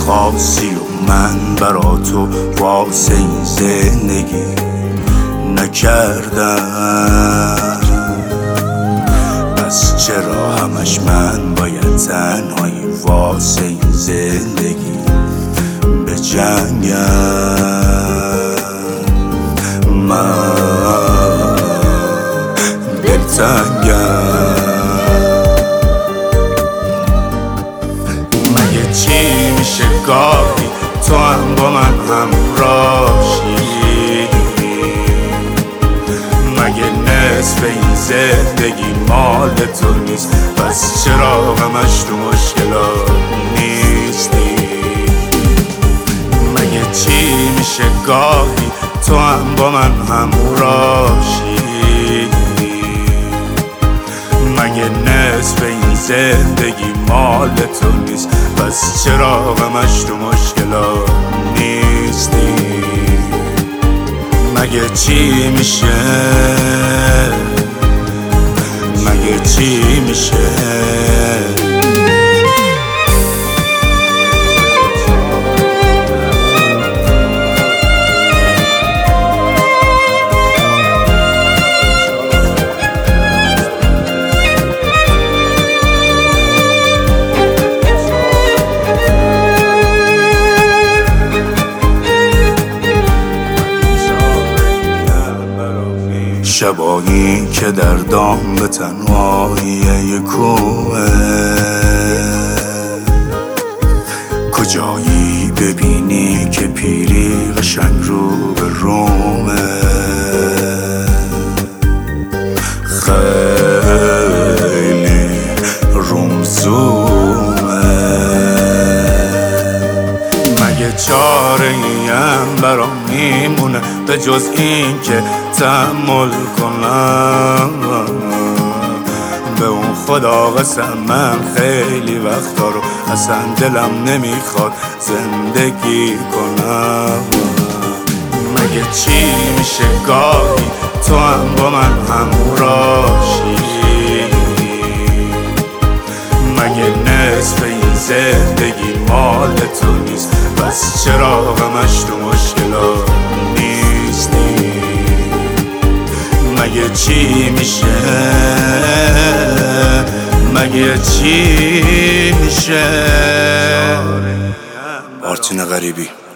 خاصی و من برا تو واسه این زندگی نکردم. پس چرا همش من باید تنهایی واسه این زندگی بجنگم؟ من دلتنگم. مگه چی میشه گاهی تو هم با من همراشی؟ مگه نصف این زندگی مال تو نیست؟ پس چرا همش تو مشکلات نیستی؟ مگه چی میشه گاهی تو هم با من همراشی؟ مگه نصف این زندگی مال تو نیست؟ پس چرا همش تو مشکلات نیستی؟ مگه چی میشه؟ مگه چی میشه؟ شبایی که در دام به تنهایی یک کوه، کجایی ببینی که پیری قشنگ رو به رومه؟ خیلی رومزومه. مگه چاره ایم برام میمونه به جز این که تحمل کنم؟ به اون خدا قسم من خیلی وقتا رو اصلا دلم نمیخواد زندگی کنم. مگه چی میشه گاهی تو هم با من همراشی؟ مگه نصف این زندگی مال تو نیست؟ پس چرا همش تو مشکلات نیستی؟ مگه چی میشه؟ مگه چی میشه؟ آرتین غریبی.